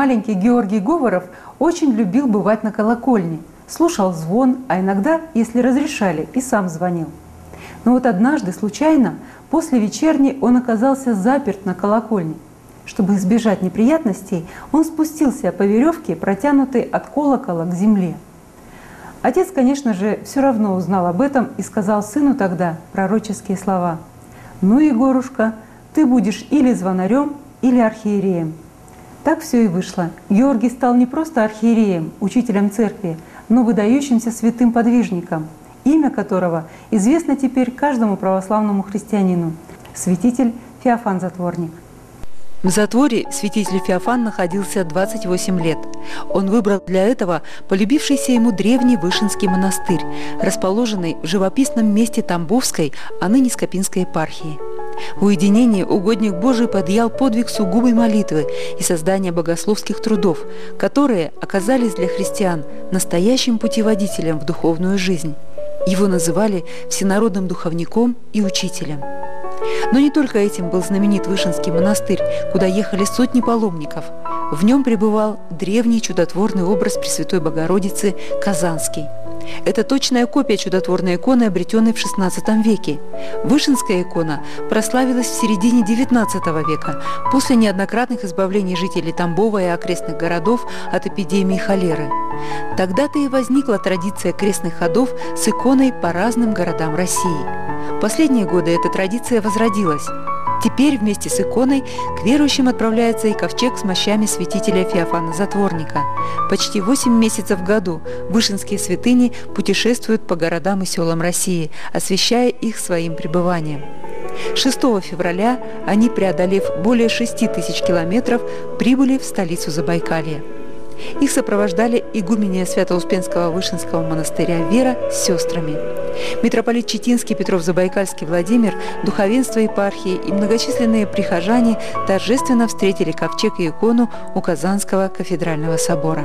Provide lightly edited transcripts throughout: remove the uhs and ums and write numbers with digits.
маленький Георгий Говоров очень любил бывать на колокольне, слушал звон, а иногда, если разрешали, и сам звонил. Но вот однажды, случайно, после вечерни он оказался заперт на колокольне. Чтобы избежать неприятностей, он спустился по веревке, протянутой от колокола к земле. Отец, конечно же, все равно узнал об этом и сказал сыну тогда пророческие слова: «Ну, Егорушка, ты будешь или звонарем, или архиереем». Так все и вышло. Георгий стал не просто архиереем, учителем церкви, но выдающимся святым подвижником, имя которого известно теперь каждому православному христианину – святитель Феофан Затворник. В затворе святитель Феофан находился 28 лет. Он выбрал для этого полюбившийся ему древний Вышинский монастырь, расположенный в живописном месте Тамбовской, а ныне Скопинской епархии. В уединении угодник Божий подъял подвиг сугубой молитвы и создания богословских трудов, которые оказались для христиан настоящим путеводителем в духовную жизнь. Его называли всенародным духовником и учителем. Но не только этим был знаменит Вышинский монастырь, куда ехали сотни паломников. В нем пребывал древний чудотворный образ Пресвятой Богородицы Казанский. Это точная копия чудотворной иконы, обретенной в XVI веке. Вышинская икона прославилась в середине XIX века, после неоднократных избавлений жителей Тамбова и окрестных городов от эпидемии холеры. Тогда-то и возникла традиция крестных ходов с иконой по разным городам России. В последние годы эта традиция возродилась. Теперь вместе с иконой к верующим отправляется и ковчег с мощами святителя Феофана Затворника. Почти 8 месяцев в году вышинские святыни путешествуют по городам и селам России, освящая их своим пребыванием. 6 февраля они, преодолев более 6000 километров, прибыли в столицу Забайкалья. Их сопровождали игуменья Свято-Успенского Вышинского монастыря Вера с сестрами. Митрополит Читинский, Петров-Забайкальский Владимир, духовенство епархии и многочисленные прихожане торжественно встретили ковчег и икону у Казанского кафедрального собора.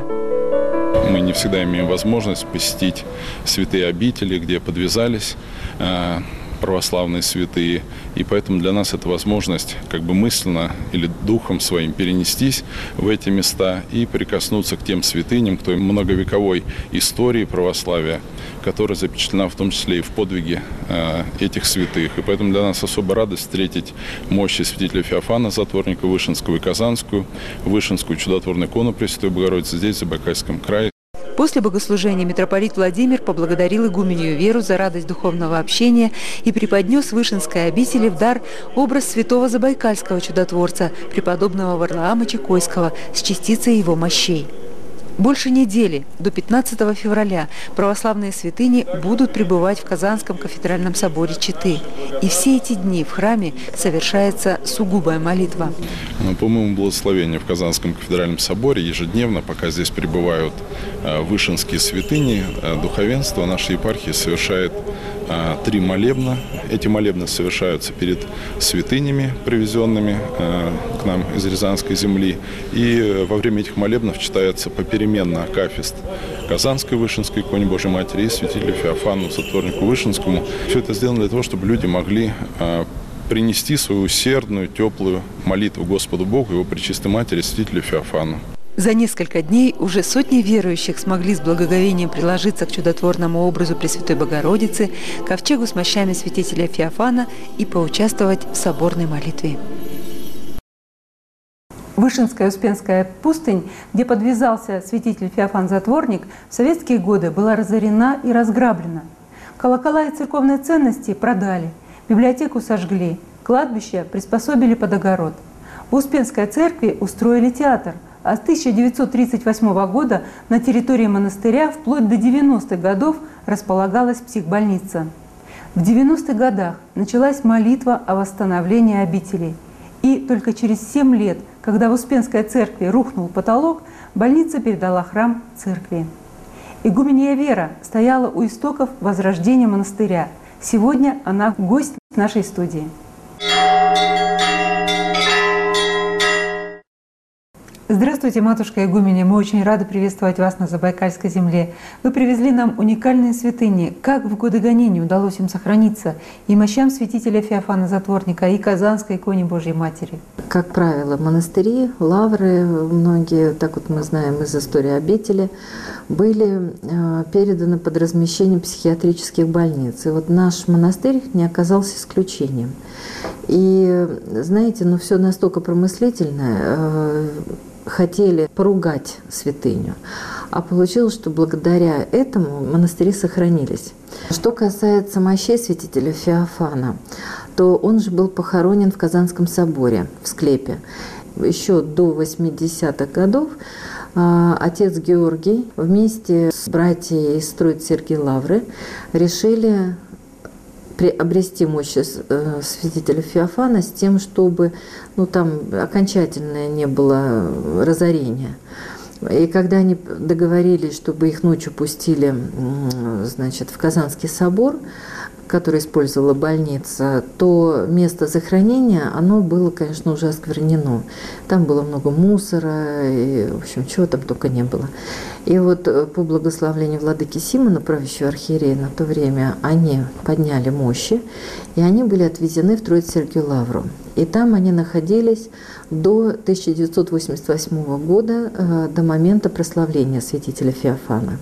Мы не всегда имеем возможность посетить святые обители, где подвязались православные святые, и поэтому для нас это возможность как бы мысленно или духом своим перенестись в эти места и прикоснуться к тем святыням, к той многовековой истории православия, которая запечатлена в том числе и в подвиге этих святых. И поэтому для нас особая радость встретить мощи святителя Феофана Затворника Вышинского и Казанскую, Вышинскую чудотворную икону Пресвятой Богородицы здесь, в Забайкальском крае. После богослужения митрополит Владимир поблагодарил игуменью Веру за радость духовного общения и преподнес Вышинской обители в дар образ святого забайкальского чудотворца, преподобного Варлаама Чекойского, с частицей его мощей. Больше недели, до 15 февраля, православные святыни будут пребывать в Казанском кафедральном соборе Читы. И все эти дни в храме совершается сугубая молитва. По моему благословению в Казанском кафедральном соборе ежедневно, пока здесь пребывают вышинские святыни, духовенство нашей епархии совершает 3 молебна. Эти молебны совершаются перед святынями, привезенными к нам из Рязанской земли. И во время этих молебнов читается попеременно акафист Казанской Вышинской иконе Божьей Матери и святителю Феофану Затворнику Вышинскому. Все это сделано для того, чтобы люди могли принести свою усердную, теплую молитву Господу Богу, Его Пречистой Матери, святителю Феофану. За несколько дней уже сотни верующих смогли с благоговением приложиться к чудотворному образу Пресвятой Богородицы, ковчегу с мощами святителя Феофана и поучаствовать в соборной молитве. Вышинская Успенская пустынь, где подвязался святитель Феофан Затворник, в советские годы была разорена и разграблена. Колокола и церковные ценности продали, библиотеку сожгли, кладбище приспособили под огород. В Успенской церкви устроили театр, а с 1938 года на территории монастыря вплоть до 90-х годов располагалась психбольница. В 90-х годах началась молитва о восстановлении обители. И только через 7 лет, когда в Успенской церкви рухнул потолок, больница передала храм церкви. Игуменья Вера стояла у истоков возрождения монастыря. Сегодня она гость нашей студии. Здравствуйте, матушка Игуменя. Мы очень рады приветствовать вас на Забайкальской земле. Вы привезли нам уникальные святыни. Как в годы гонений удалось им сохраниться и мощам святителя Феофана Затворника, и Казанской иконе Божьей Матери? Как правило, монастыри, лавры, многие, так вот мы знаем из истории обители, были переданы под размещение психиатрических больниц. И вот наш монастырь не оказался исключением. И, знаете, все настолько промыслительное, хотели поругать святыню, а получилось, что благодаря этому монастыри сохранились. Что касается мощей святителя Феофана, то он же был похоронен в Казанском соборе, в склепе. Еще до 80-х годов отец Георгий вместе с братьями из Троицы-Сергией Лавры решили приобрести мощь святителя Феофана с тем, чтобы там окончательное не было разорения. И когда они договорились, чтобы их ночью пустили, в Казанский собор, который использовала больница, то место захоронения, оно было, конечно, уже осквернено. Там было много мусора, и, в общем, чего там только не было. И вот по благословению владыки Симона, правящего архиерея на то время, они подняли мощи, и они были отвезены в Троице-Сергию Лавру. И там они находились до 1988 года, до момента прославления святителя Феофана.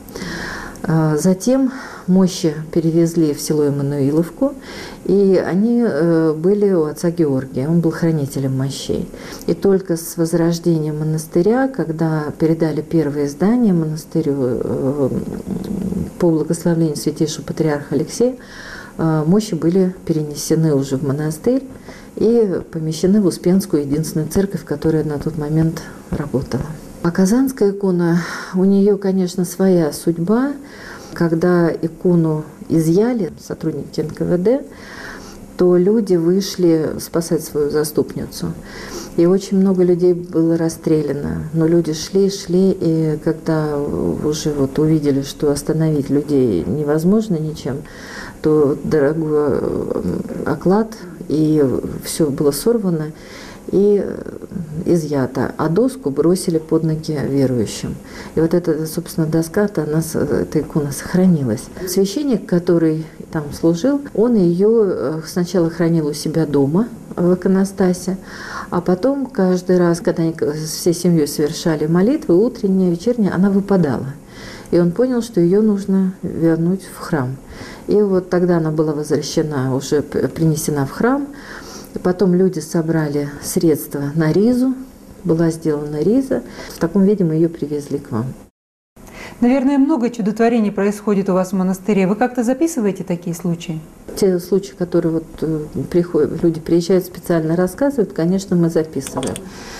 Затем мощи перевезли в село Эммануиловку, и они были у отца Георгия, он был хранителем мощей. И только с возрождением монастыря, когда передали первое здание монастырю по благословению святейшего патриарха Алексея, мощи были перенесены уже в монастырь и помещены в Успенскую единственную церковь, которая на тот момент работала. А Казанская икона, у нее, конечно, своя судьба. Когда икону изъяли сотрудники НКВД, то люди вышли спасать свою заступницу. И очень много людей было расстреляно. Но люди шли, и когда уже увидели, что остановить людей невозможно ничем, то дорогой оклад, и все было сорвано и изъято, а доску бросили под ноги верующим. И вот эта, собственно, доска-то, эта икона сохранилась. Священник, который там служил, он ее сначала хранил у себя дома в иконостасе, а потом каждый раз, когда они всей семьей совершали молитвы, утренняя, вечерняя, она выпадала. И он понял, что ее нужно вернуть в храм. И вот тогда она была возвращена, уже принесена в храм. И потом люди собрали средства на ризу, была сделана риза. В таком виде мы ее привезли к вам. Наверное, много чудотворений происходит у вас в монастыре. Вы как-то записываете такие случаи? Те случаи, которые приходят, люди приезжают специально рассказывают, конечно, мы записываем.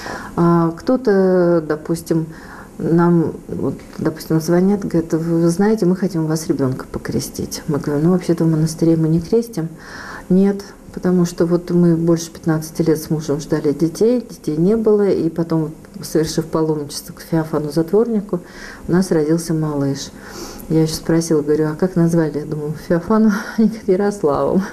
Кто-то, допустим, нам, звонят, говорят: вы знаете, мы хотим у вас ребенка покрестить. Мы говорим: вообще-то в монастыре мы не крестим. Нет, потому что мы больше 15 лет с мужем ждали детей не было, и потом, совершив паломничество к Феофану Затворнику, у нас родился малыш. Я еще спросила, говорю: а как назвали? Я думаю, Феофану, они говорят, Ярославом.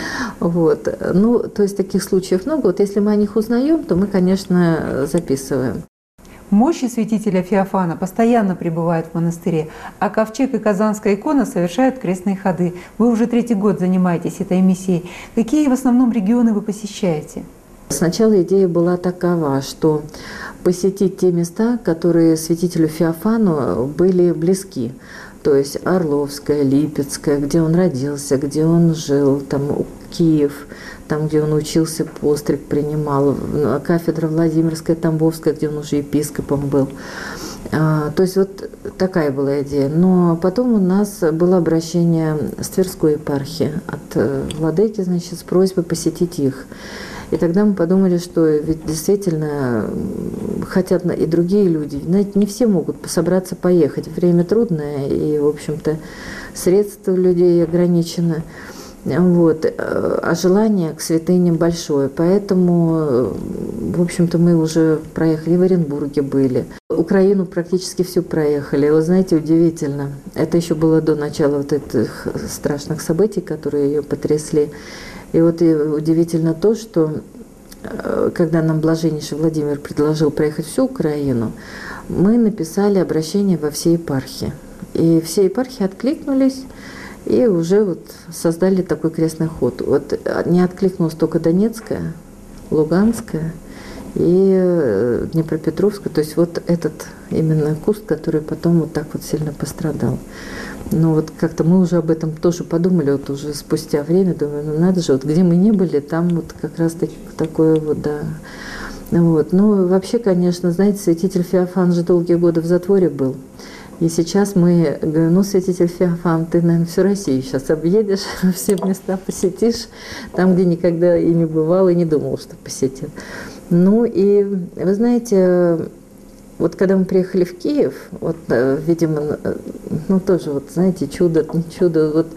То есть таких случаев много. Если мы о них узнаем, то мы, конечно, записываем. Мощи святителя Феофана постоянно пребывают в монастыре, а ковчег и Казанская икона совершают крестные ходы. Вы уже 3-й год занимаетесь этой миссией. Какие в основном регионы вы посещаете? Сначала идея была такова, что посетить те места, которые святителю Феофану были близки. То есть Орловская, Липецкая, где он родился, где он жил, там Киев, там, где он учился, постриг принимал, кафедра Владимирская, Тамбовская, где он уже епископом был. То есть такая была идея. Но потом у нас было обращение с Тверской епархии от владыки, с просьбой посетить их. И тогда мы подумали, что ведь действительно хотят и другие люди. Знаете, не все могут собраться поехать. Время трудное, и, в общем-то, средства людей ограничены. А желание к святыням большое. Поэтому, в общем-то, мы уже проехали, в Оренбурге были. Украину практически всю проехали. Вы знаете, удивительно. Это еще было до начала этих страшных событий, которые ее потрясли. И удивительно то, что когда нам блаженнейший Владимир предложил проехать всю Украину, мы написали обращение во все епархии. И все епархии откликнулись и уже вот создали такой крестный ход. Вот не откликнулась только Донецкая, Луганская и Днепропетровская. То есть вот этот именно куст, который потом вот так вот сильно пострадал. Ну вот как-то мы уже об этом тоже подумали, вот уже спустя время, думаю, ну надо же, вот где мы не были, там вот как раз такое вот, да. Вот. Ну вообще, конечно, знаете, святитель Феофан же долгие годы в затворе был. И сейчас мы говорим, ну, святитель Феофан, ты, наверное, всю Россию сейчас объедешь, все места посетишь, там, где никогда и не бывал, и не думал, что посетит. Ну и, вы знаете, вот когда мы приехали в Киев, вот, видимо, ну, тоже, вот, знаете, чудо, не чудо, вот,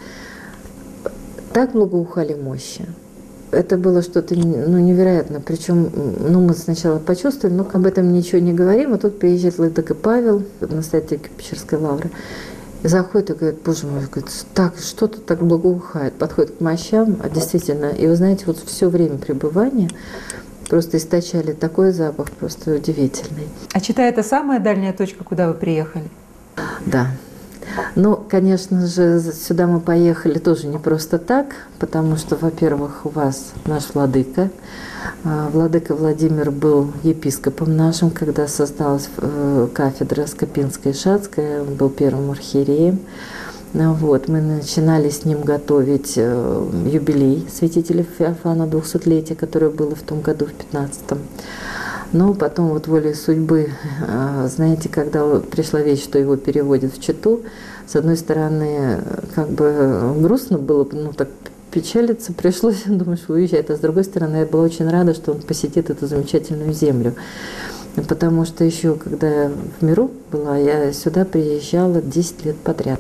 так благоухали мощи. Это было что-то, ну, невероятно. Причем, ну, мы сначала почувствовали, но об этом ничего не говорим. А тут приезжает владыка Павел, настоятель Киево-Печерской лавры, и заходит и говорит, боже мой, говорит, так, что-то так благоухает. Подходит к мощам, а действительно, и вы знаете, вот все время пребывания просто источали такой запах, просто удивительный. А Чита – это самая дальняя точка, куда вы приехали? Да. Ну, конечно же, сюда мы поехали тоже не просто так, потому что, во-первых, у вас наш владыка. Владыка Владимир был епископом нашим, когда создалась кафедра Скопинская и Шацкая, он был первым архиереем. Вот, мы начинали с ним готовить юбилей святителя Феофана, 200-летия, которое было в том году, в 15-м. Но потом вот волей судьбы, знаете, когда пришла весть, что его переводят в Читу, с одной стороны, как бы грустно было, ну так печалиться пришлось, думаешь, уезжает, а с другой стороны, я была очень рада, что он посетит эту замечательную землю. Потому что еще, когда я в миру была, я сюда приезжала 10 лет подряд.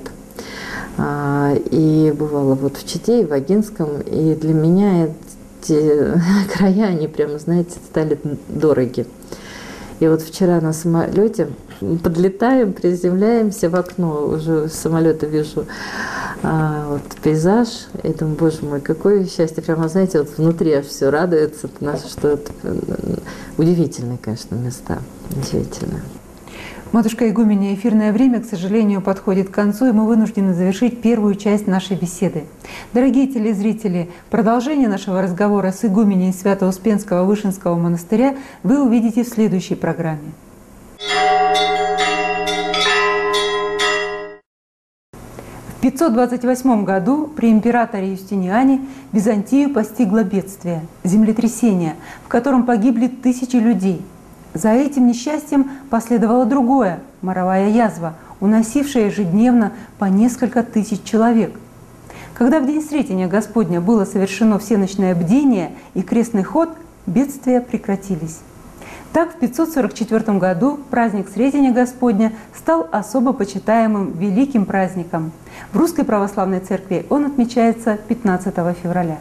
И бывала вот в Чите и в Агинском, и для меня эти края, они прямо, знаете, стали дороги. И вот вчера на самолете подлетаем, приземляемся в окно, уже с самолета вижу вот, пейзаж, и думаю, боже мой, какое счастье, прямо, знаете, вот внутри аж все радуется, что это удивительные, конечно, места, удивительные. Матушка игуменья, эфирное время, к сожалению, подходит к концу, и мы вынуждены завершить первую часть нашей беседы. Дорогие телезрители, продолжение нашего разговора с игуменей Свято-Успенского Вышинского монастыря вы увидите в следующей программе. В 528 году при императоре Юстиниане Византию постигло бедствие, землетрясение, в котором погибли тысячи людей. За этим несчастьем последовало другое – моровая язва, уносившая ежедневно по несколько тысяч человек. Когда в день Сретения Господня было совершено всеночное бдение и крестный ход, бедствия прекратились. Так, в 544 году праздник Сретения Господня стал особо почитаемым великим праздником. В Русской Православной Церкви он отмечается 15 февраля.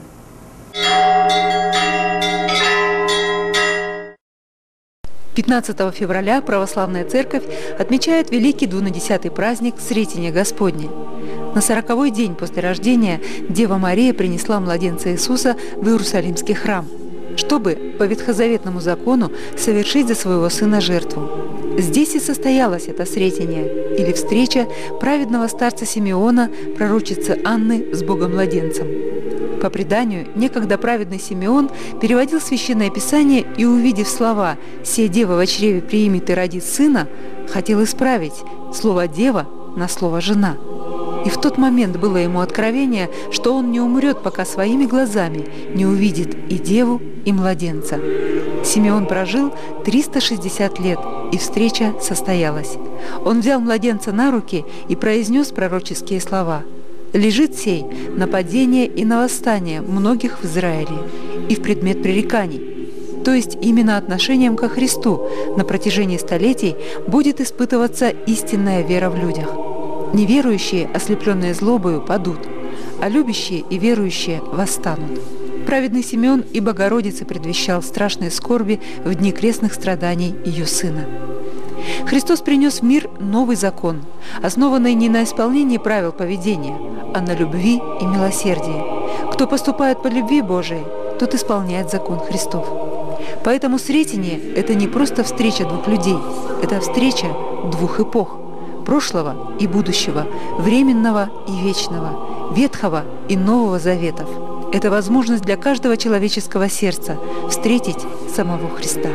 15 февраля Православная Церковь отмечает великий двунадесятый праздник Сретения Господня. На 40-й день после рождения Дева Мария принесла младенца Иисуса в Иерусалимский храм, чтобы по ветхозаветному закону совершить за своего сына жертву. Здесь и состоялось это сретение, или встреча праведного старца Симеона, пророчицы Анны с Богом-младенцем. По преданию, некогда праведный Симеон переводил Священное Писание и, увидев слова «Се дева во чреве приимет и родит сына», хотел исправить слово «дева» на слово «жена». И в тот момент было ему откровение, что он не умрет, пока своими глазами не увидит и деву, и младенца. Симеон прожил 360 лет, и встреча состоялась. Он взял младенца на руки и произнес пророческие слова: «Лежит сей на падение и на восстание многих в Израиле и в предмет пререканий». То есть именно отношением ко Христу на протяжении столетий будет испытываться истинная вера в людях. Неверующие, ослепленные злобою, падут, а любящие и верующие восстанут. Праведный Симеон и Богородице предвещал страшные скорби в дни крестных страданий ее сына. Христос принес в мир новый закон, основанный не на исполнении правил поведения, а на любви и милосердии. Кто поступает по любви Божией, тот исполняет закон Христов. Поэтому Сретение – это не просто встреча двух людей, это встреча двух эпох – прошлого и будущего, временного и вечного, Ветхого и Нового Заветов. Это возможность для каждого человеческого сердца встретить самого Христа.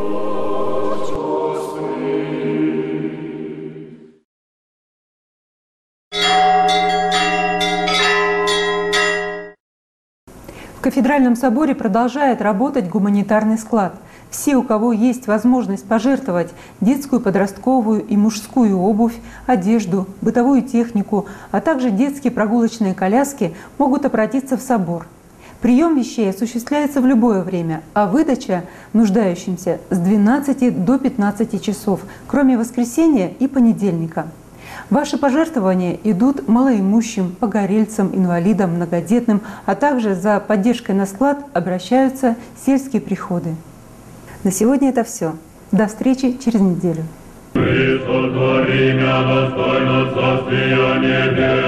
В Кафедральном соборе продолжает работать гуманитарный склад. Все, у кого есть возможность пожертвовать детскую, подростковую и мужскую обувь, одежду, бытовую технику, а также детские прогулочные коляски, могут обратиться в собор. Прием вещей осуществляется в любое время, а выдача нуждающимся с 12 до 15 часов, кроме воскресенья и понедельника. Ваши пожертвования идут малоимущим, погорельцам, инвалидам, многодетным, а также за поддержкой на склад обращаются сельские приходы. На сегодня это все. До встречи через неделю.